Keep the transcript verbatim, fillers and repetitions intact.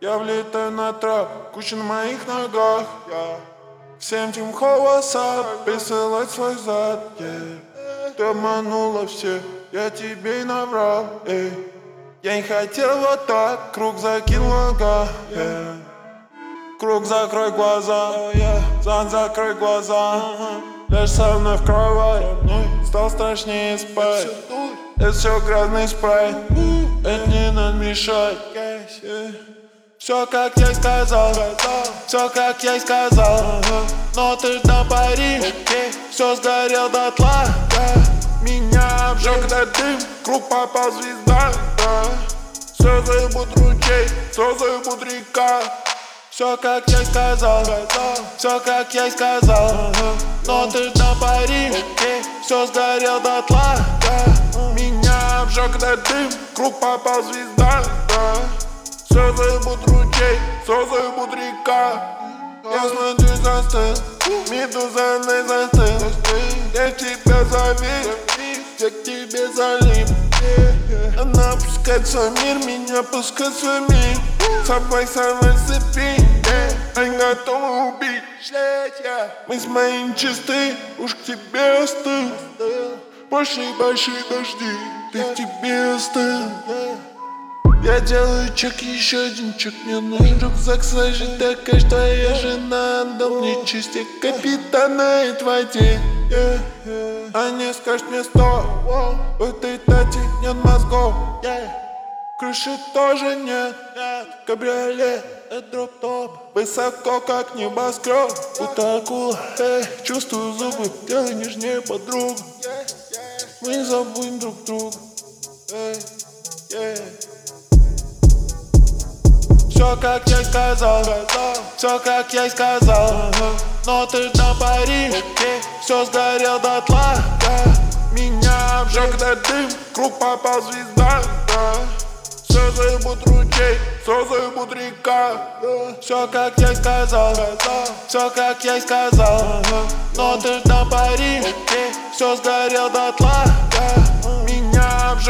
Я влетаю на трап, куча на моих ногах. Я всем тем холоса присылать свой зад. Yeah. Ты обманула все, я тебе и наврал. Эй. Я не хотел вот так, круг закинул ага. Yeah. Круг, закрой глаза, Зан, закрой глаза. Лежь со мной в кровать, стал страшнее спать. Это все грязный спрайт, это не надо мешать. Все как я и сказал, все как я и сказал. Но ты на Париж, все сгорел дотла. Меня обжег этот дым, круг попал звезда. Все заебут ручей, все заебут река. Все как я и сказал, все как я и сказал. Но ты на Париж, все сгорел дотла. Меня обжег этот дым, круг попал звезда. Все заебут ручей, все заебут река. Я смотрю застыл, медузаный застыл. Я в тебя завис, я к тебе залип. Она пускает свой мир, меня пускает свой мир. Собой самой цепи, они готовы убить. Мы с моим чисты, уж к тебе остыл. Большие, большие дожди, ты к тебе остыл. Я делаю чек, еще один чек. Мне нужен рюкзак, сложить такая, что твоя жена отдал мне чистик капитана и воде. Они скажут мне сто, в этой тате нет мозгов. Крыши тоже нет, кабриолет, это дроп-топ. Высоко, как небоскреб, будто акула, эй, чувствую зубы, делай нежнее подругу. Мы не забудем друг друга, эй, эй. Все как я и сказал, все как я и сказал. Но ты на Париж, все сгорел дотла. Меня обжег этот дым, круг попал звезда. Все заебут ручей, все заебут река. Все как я и сказал, все как я и сказал. Но ты на Париж, все сгорел дотла.